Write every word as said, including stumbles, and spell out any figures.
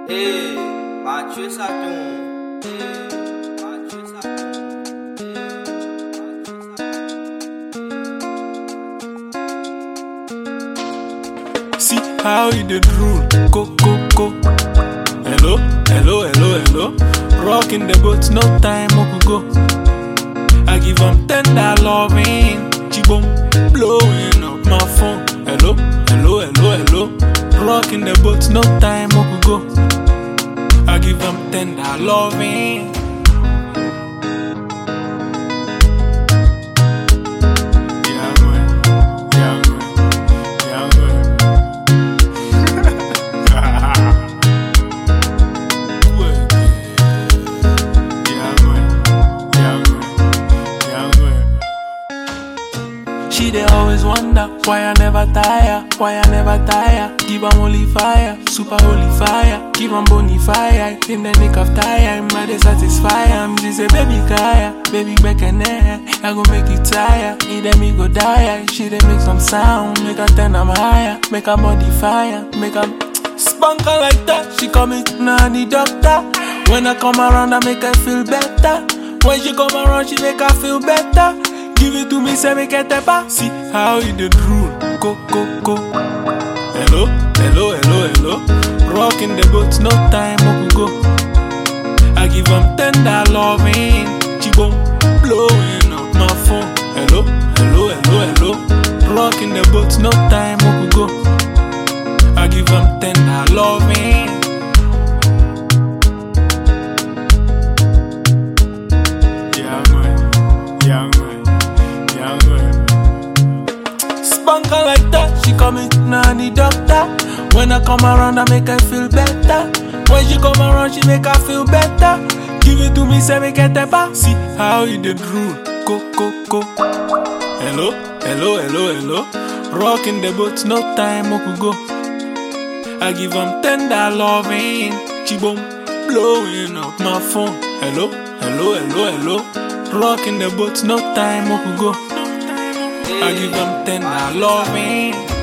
Hey, bate ça ton. Hey, bate ça ton. See how you did rule, go, go, go. Hello, hello, hello, hello. Rocking the boat, no time, we could go. I give them tender loving, chibom, blowing up my phone. Hello, hello, hello, hello. Rocking the boat, no time, we could go. I give them tender loving. Yeah, man. Yeah, man. Yeah, man. She they always wonder why I never tire, why I never tire. Give 'em holy fire, super holy fire. Give 'em bony fire, in the nick of time, I they satisfy 'em. She say baby kaya, baby back and there, I go make you tired. Either me go die, she they make some sound, make her turn 'em higher, make her body fire, make 'em spunker like that. She call me nanny doctor. When I come around, I make her feel better. When she come around, she make her feel better. Give it to me, say me get the back. See how you did rule, go, go, go. Hello, hello, hello, hello. Rocking the boat, no time, we could go. I give them tender loving, chibom, blowing up my phone. Hello, hello, hello, hello. Rocking the boat, no time, we could go. I give them tender loving. Yeah, man, yeah, man. Spunker like that, she call me nanny doctor. When I come around, I make her feel better. When she come around, she make her feel better. Give it to me, say me get the back. See how you did rule, go, go, go. Hello, hello, hello, hello. Rocking the boat, no time, we could go. I give 'em tender loving, chibom, blowing up my phone. Hello, hello, hello, hello. Rocking the boat, no time, we could go. I give them tender loving.